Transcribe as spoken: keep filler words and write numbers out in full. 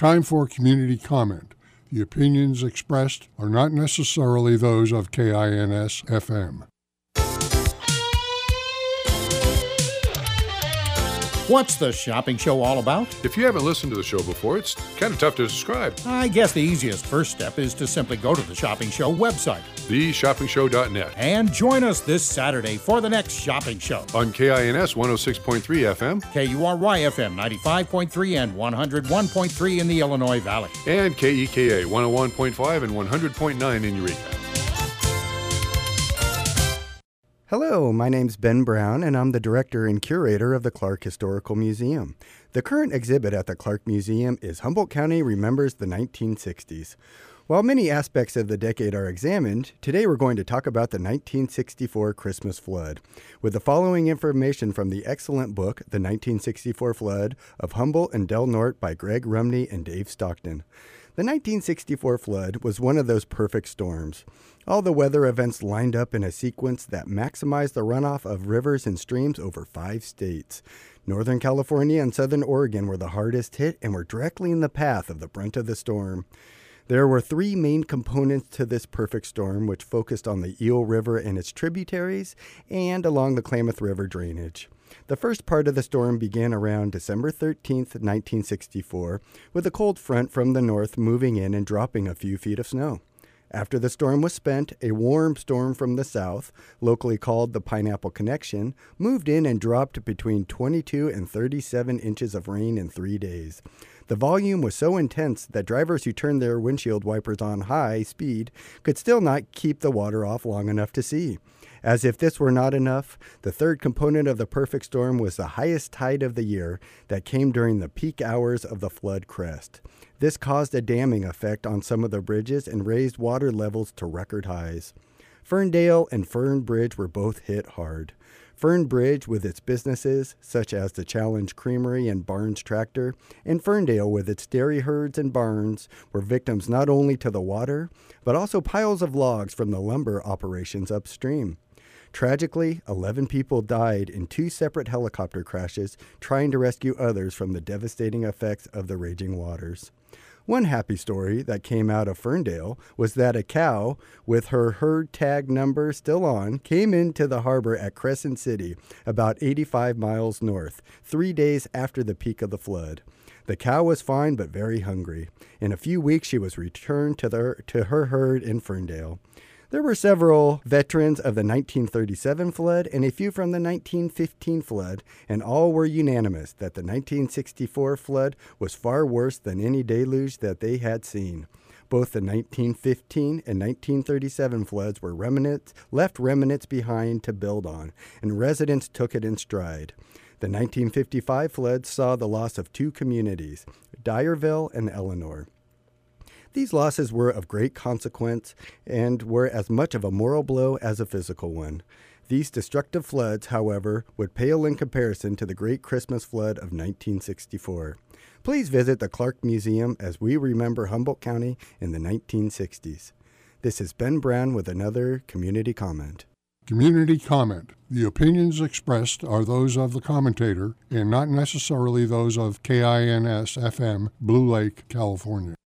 Time for community comment. The opinions expressed are not necessarily those of K I N S F M. What's the shopping show all about? If you haven't listened to the show before, it's kind of tough to describe. I guess the easiest first step is to simply go to the Shopping Show website, the shopping show dot net, and join us this Saturday for the next shopping show. On K I N S one oh six point three F M, K U R Y F M ninety-five point three and one oh one point three in the Illinois Valley, and K E K A one oh one point five and one hundred point nine in Eureka. Hello, my name's Ben Brown, and I'm the director and curator of the Clark Historical Museum. The current exhibit at the Clark Museum is Humboldt County Remembers the nineteen sixties. While many aspects of the decade are examined, today we're going to talk about the nineteen sixty-four Christmas flood, with the following information from the excellent book, The nineteen sixty-four Flood of Humboldt and Del Norte by Greg Rumney and Dave Stockton. The nineteen sixty-four flood was one of those perfect storms. All the weather events lined up in a sequence that maximized the runoff of rivers and streams over five states. Northern California and Southern Oregon were the hardest hit and were directly in the path of the brunt of the storm. There were three main components to this perfect storm, which focused on the Eel River and its tributaries and along the Klamath River drainage. The first part of the storm began around December thirteenth, nineteen sixty-four, with a cold front from the north moving in and dropping a few feet of snow. After the storm was spent, a warm storm from the south, locally called the Pineapple Connection, moved in and dropped between twenty-two and thirty-seven inches of rain in three days. The volume was so intense that drivers who turned their windshield wipers on high speed could still not keep the water off long enough to see. As if this were not enough, the third component of the perfect storm was the highest tide of the year that came during the peak hours of the flood crest. This caused a damming effect on some of the bridges and raised water levels to record highs. Ferndale and Fern Bridge were both hit hard. Fern Bridge with its businesses, such as the Challenge Creamery and Barnes Tractor, and Ferndale with its dairy herds and barns, were victims not only to the water, but also piles of logs from the lumber operations upstream. Tragically, eleven people died in two separate helicopter crashes trying to rescue others from the devastating effects of the raging waters. One happy story that came out of Ferndale was that a cow, with her herd tag number still on, came into the harbor at Crescent City, about eighty-five miles north, three days after the peak of the flood. The cow was fine but very hungry. In a few weeks, she was returned to, the, to her herd in Ferndale. There were several veterans of the nineteen thirty-seven flood and a few from the nineteen fifteen flood, and all were unanimous that the nineteen sixty-four flood was far worse than any deluge that they had seen. Both the nineteen fifteen and nineteen thirty-seven floods were remnants, left remnants behind to build on, and residents took it in stride. The nineteen fifty-five flood saw the loss of two communities, Dyerville and Eleanor. These losses were of great consequence and were as much of a moral blow as a physical one. These destructive floods, however, would pale in comparison to the great Christmas flood of nineteen sixty-four. Please visit the Clark Museum as we remember Humboldt County in the nineteen sixties. This is Ben Brown with another community comment. Community comment. The opinions expressed are those of the commentator and not necessarily those of K I N S F M, Blue Lake, California.